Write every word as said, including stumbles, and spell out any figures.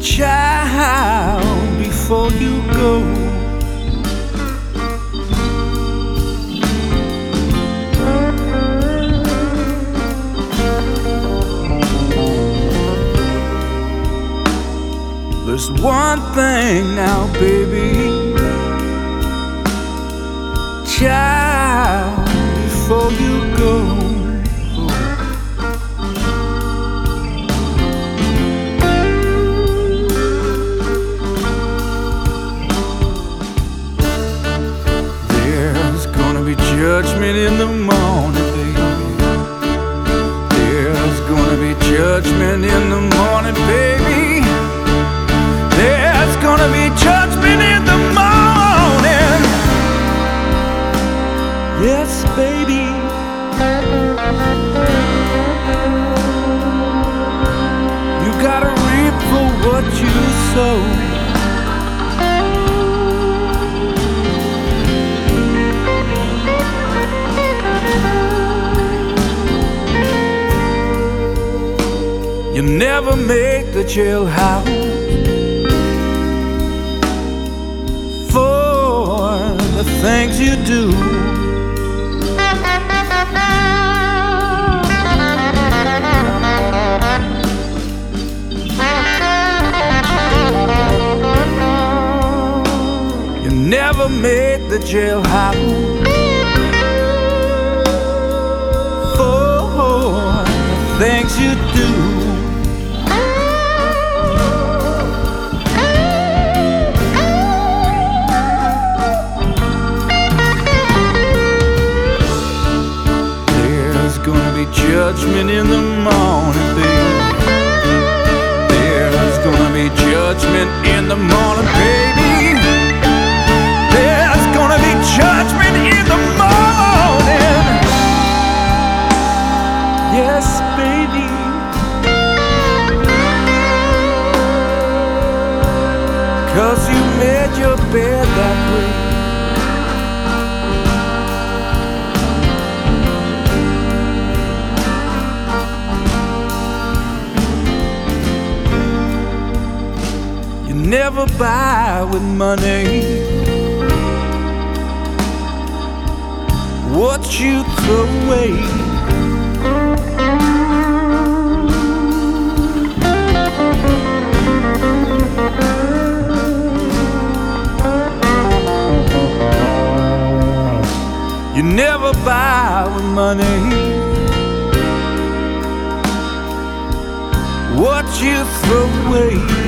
Child, before you go, there's one thing now, baby. Child, before you go, judgment in the morning, baby. There's gonna be judgment in the morning, baby. There's gonna be judgment in the morning. Yes, baby. You gotta reap for what you sow. You never make the jailhouse for the things you do. You never make the jailhouse for the things you do. Judgment in the morning, baby. There's gonna be judgment in the morning, baby. There's gonna be judgment in the morning. Yes, baby. Cause you made your bed that way. Never buy with money what you throw away. You never buy with money what you throw away.